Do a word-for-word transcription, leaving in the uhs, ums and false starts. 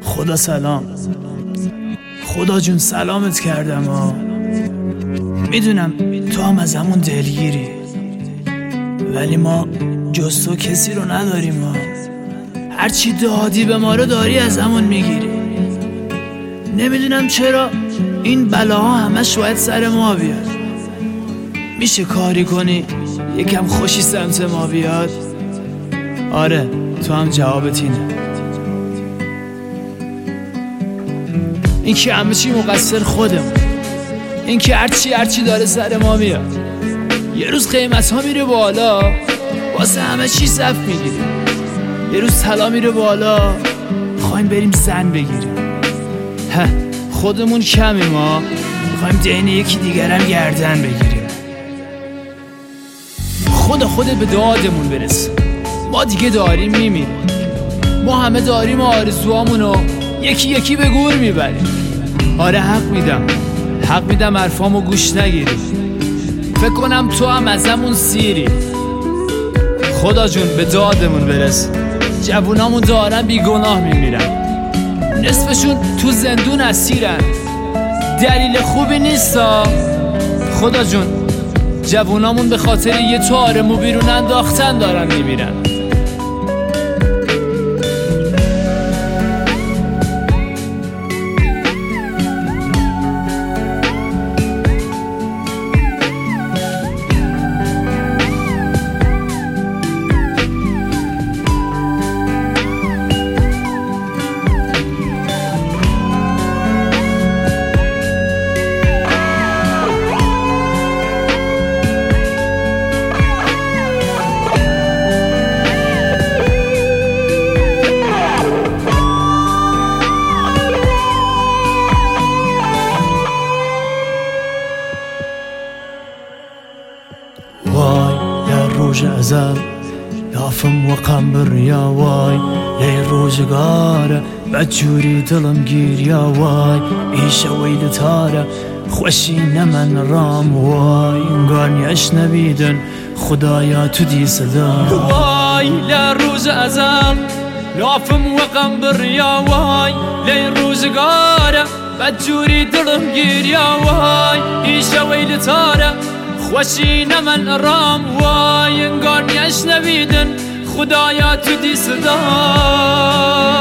خدا سلام، خدا جون سلامت کردم ها. میدونم تو هم از همون دلگیری، ولی ما جز تو کسی رو نداریم ها. هرچی دادی به ما رو داری از همون میگیری. نمیدونم چرا این بلاها همش باید سر ما بیاد. میشه کاری کنی یکم خوشی سمت ما بیاد؟ آره تو هم جوابت اینه. این که همه چی مقصر خودمون، این که هرچی هرچی داره سر ما میاد. یه روز قیمت ها میره بالا، واسه همه چی صف میگیریم. یه روز طلا میره بالا، میخوایم بریم زن بگیریم. ها خودمون کمی ما میخوایم دین یکی دیگرم گردن بگیریم. خدا خودت به دادمون برس، ما دیگه داریم میمیریم. ما همه داریم آرزوامونو یکی یکی به گور میبریم. آره حق میدم، حق میدم حرفامو گوش نگیری. فکر کنم تو هم از همون سیری. خدا جون به دادمون برس، جوونامون دارن بیگناه میمیرن. نصفشون تو زندون اسیرن، دلیل خوبی نیستا. خدا جون جوونامون به خاطر یه تارمو بیرون انداختن دارن میمیرن. روز ازل لافم و قنبر یا وای، لی روزگاره بجوری دلم گیر یا وای. ایشه ویل تاره خوشی نمن رام وای، انگار نیش نبیدن خدایا تو دی صدا. وای لی روز ازل لافم و قنبر یا وای، لی روزگاره بجوری دلم گیر یا وای. ایشه ویل تاره خوشی نمن رام وای، انگار نیش نبیدن خدایا تو دی صدا.